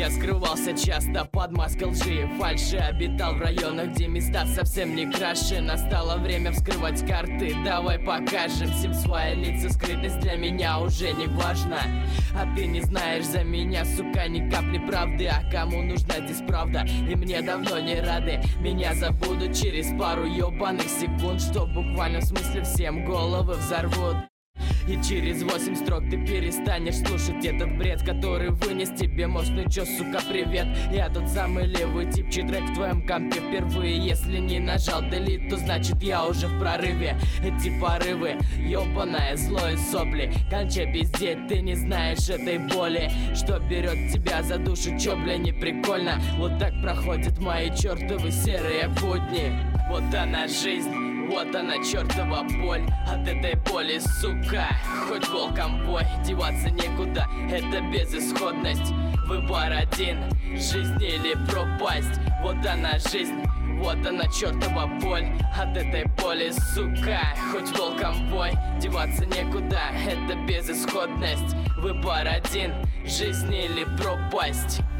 Я скрывался часто под маской лжи и фальши, обитал в районах, где места совсем не краше. Настало время вскрывать карты, давай покажем всем свои лица. Скрытность для меня уже не важна, а ты не знаешь за меня, сука, ни капли правды. А кому нужна здесь правда? И мне давно не рады. Меня забудут через пару ёбаных секунд, что в буквальном смысле всем головы взорвут. И через 8 строк ты перестанешь слушать этот бред, который вынес тебе мозг. Ну чё, сука, привет, я тот самый левый тип, чей трек в твоем компе впервые. Если не нажал delete, то значит я уже в прорыве. Эти порывы, ёбаное зло и сопли. Кончай пиздеть, ты не знаешь этой боли, что берет тебя за душу, чё, бля, не прикольно. Вот так проходят мои чертовы серые будни. Вот она жизнь, вот она чертова боль. От этой боли, сука, хоть волком бой, деваться некуда, это безысходность. Выбор один, жизнь или пропасть. Вот она жизнь, вот она чертова боль. От этой боли, сука, хоть волком бой, деваться некуда, это безысходность. Выбор один, жизнь или пропасть.